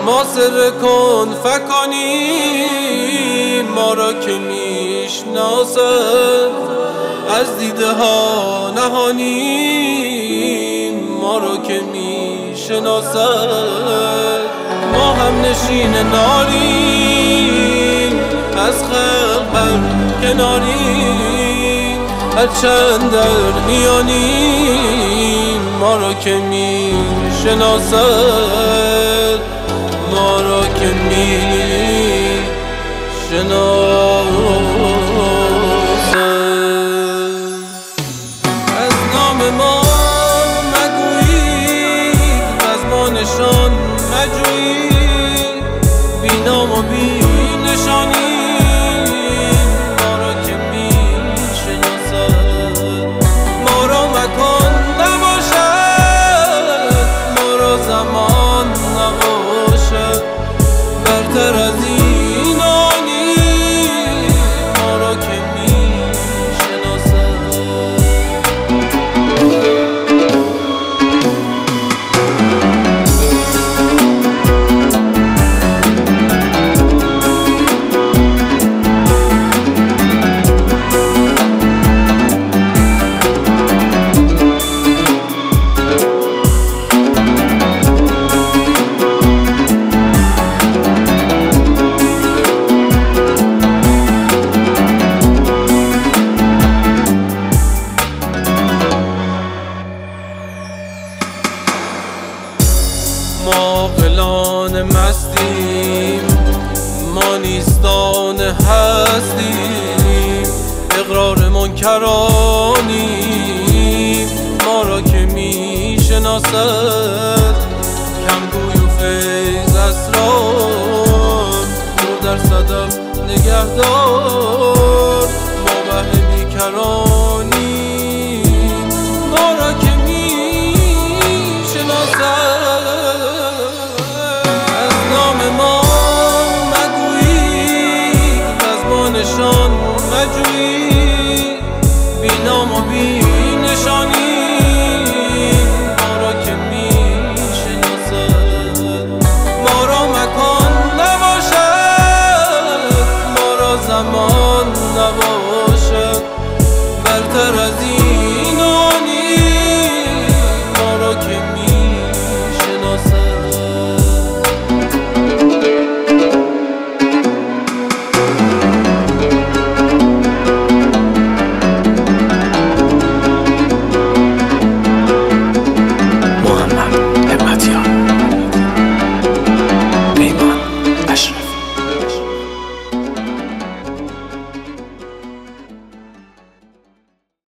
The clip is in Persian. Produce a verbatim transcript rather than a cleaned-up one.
ما سر کن فکانیم، ما را که میشناسد از دیده ها نهانیم، ما را که میشناسد. ما هم نشین ناریم، از خلق بر کناریم، هرچند در میانیم، ما را که میشناسد، ما را که میشناسد. از نام ما مگویید، از ما نشان مجویید، بی نام و بی نشانیم، ما را که میشناسد. ما را مکان نباشد، ما را زمان نباشد، برتر از اینانی، ما را که میشناسد. ما غلان مستیم، ما نیستان هستیم، اقرار منکرانیم، ما را که میشناسد. کمگوی و فیض اسرار، نور در صدف نگهدار،